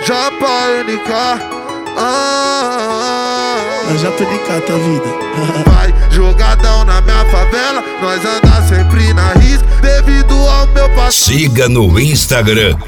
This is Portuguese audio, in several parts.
Japa NK. Japa NK, tá vida. Vai jogadão na minha favela, nós anda sempre na risca, devido ao meu passado. Siga no Instagram,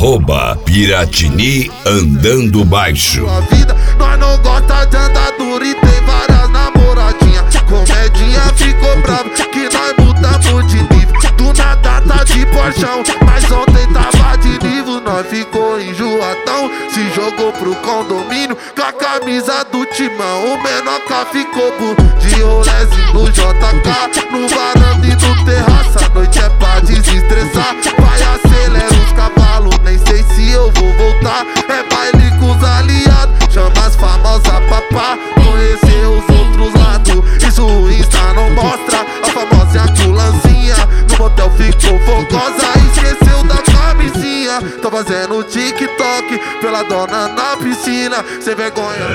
@Piratini Andando Baixo. Sua vida, nós não gosta de andar duro e tem várias namoradinhas. Comedinha ficou brava que nós mudamos de nível. Do nada tá de porchão, mas ontem tava de nível. Nós ficou enjoadão, se jogou pro condomínio com a camisa do Timão. O Menoca ficou de rolezinho no JK, no varanda e no terraço. A noite é pra desestressar, vai acelera os cavalos, nem sei se eu vou voltar. É baile com os aliados, chama as famosas papá, conhecer os outros lados. Isso o Insta não mostra, a famosa culancinha no motel ficou fogosa, esqueceu da camisinha. Tô fazendo TikTok pela dona na piscina, sem vergonha.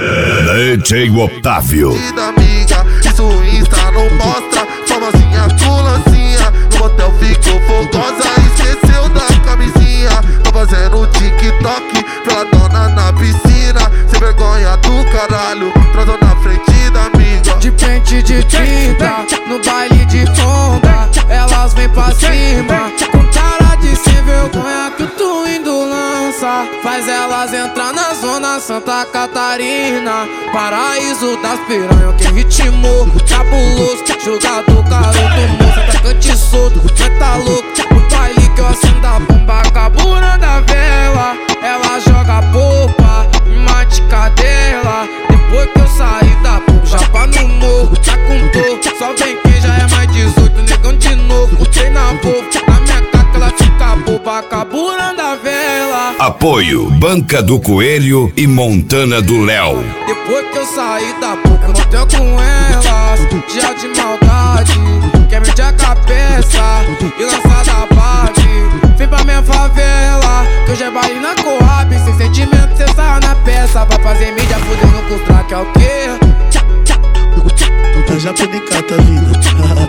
DJ Otávio. Amiga, isso o Insta não mostra, famosinha culancinha no motel ficou fogosa, esqueceu da camisinha. Tô fazendo TikTok pela dona na piscina, sem vergonha do caralho, transou na frente da amiga. De pente de 30, no baile de Honda, elas vêm pra cima, com cara de sem vergonha que o Twindo lança. Faz elas entrar na zona Santa Catarina, paraíso das piranhas, que ritmo cabuloso, jogador caroto, moça, atacante solto, cê tá louco. No baile que eu acendo a bomba, carburando a vela, ela joga polpa, mate cadela. Depois que eu saí da bomba, japa no morro, tá com dor, só vem quem já é mais 18, negão de novo, treina povo, na minha caca ela fica boba, carburando a vela. Apoio Banca do Coelho e Montana do Léo. Depois que eu saí da boca, eu motel com elas, dia de maldade, quer medir a cabeça e lançar da Barbie. Vem pra minha favela, que hoje é baile na Coab, sem sentimento cê sai na peça. Vai fazer mídia fudendo com os track, é o quê? Japa NK, tá vida.